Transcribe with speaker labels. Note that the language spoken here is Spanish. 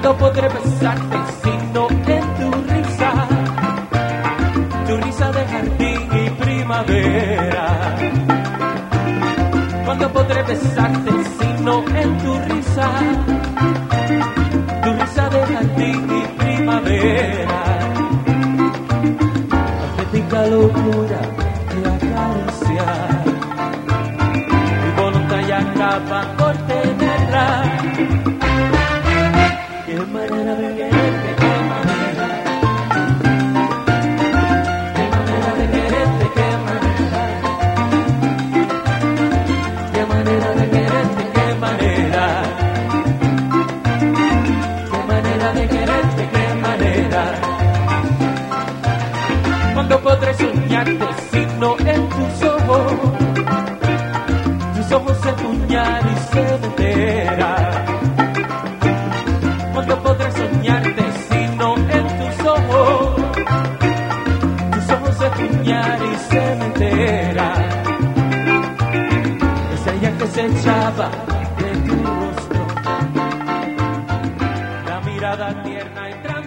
Speaker 1: ¿Cuándo podré besarte si no en tu risa de jardín y primavera? ¿Cuándo podré besarte si no en tu risa de jardín y primavera? Atlética locura de acariciar, mi voluntad ya acaba por tenerla. Qué manera de quererte, qué manera. Qué manera de quererte, qué manera. Qué manera de quererte, qué manera. Qué manera de quererte, qué manera. ¿Cuándo podré soñarte si no en tus ojos? Tus ojos se puñal y se entera. ¿Cuándo podré soñarte si no en tus ojos? Tus ojos se puñal y se entera. Es ella que se echaba de tu rostro, la mirada tierna entra.